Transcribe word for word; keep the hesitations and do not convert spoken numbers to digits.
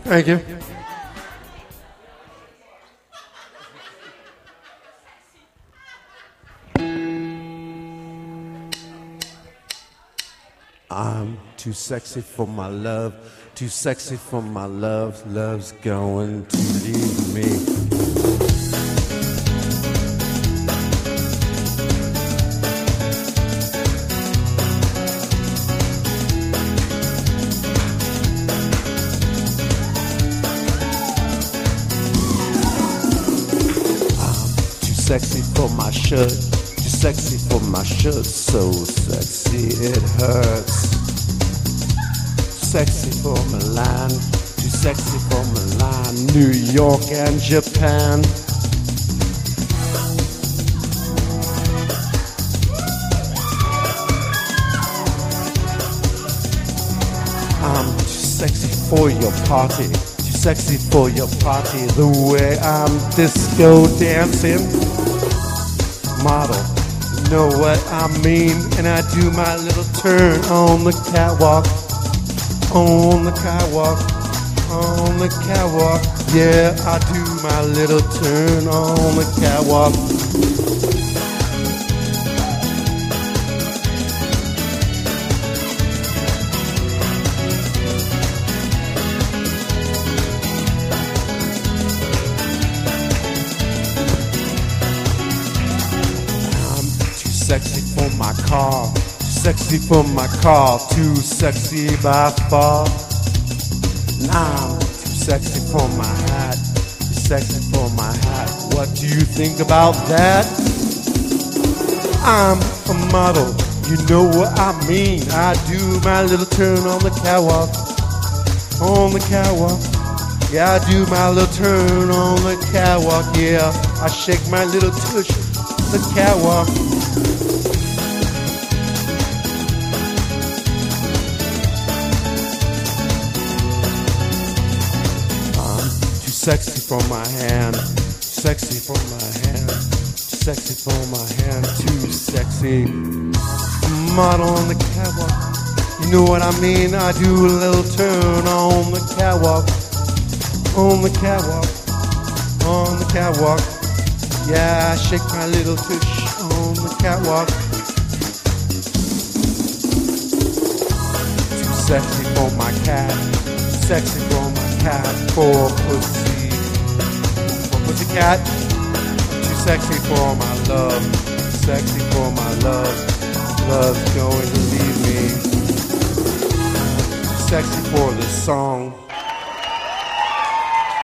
Thank you. I'm too sexy for my love, too sexy for my love, love's going to leave me. Sexy for my shirt, too sexy for my shirt, so sexy it hurts. Sexy for Milan, too sexy for Milan, New York and Japan. I'm too sexy for your party, too sexy for your party, the way I'm disco dancing. Model, know what I mean, and I do my little turn on the catwalk, on the catwalk, on the catwalk. Yeah, I do my little turn on the catwalk. Sexy for my car, too sexy for my car, too sexy by far. Now I'm too sexy for my hat, too sexy for my hat. What do you think about that? I'm a model, you know what I mean. I do my little turn on the catwalk, on the catwalk. Yeah, I do my little turn on the catwalk. Yeah, I shake my little tush, the catwalk. Sexy for my hand, sexy for my hand, sexy for my hand, too sexy. Model on the catwalk, you know what I mean. I do a little turn on the catwalk, on the catwalk, on the catwalk. Yeah, I shake my little tush on the catwalk. Too sexy for my cat, sexy for my cat, for pussy. Cat, too sexy for my love, sexy for my love, love's going to leave me. Too sexy for this song,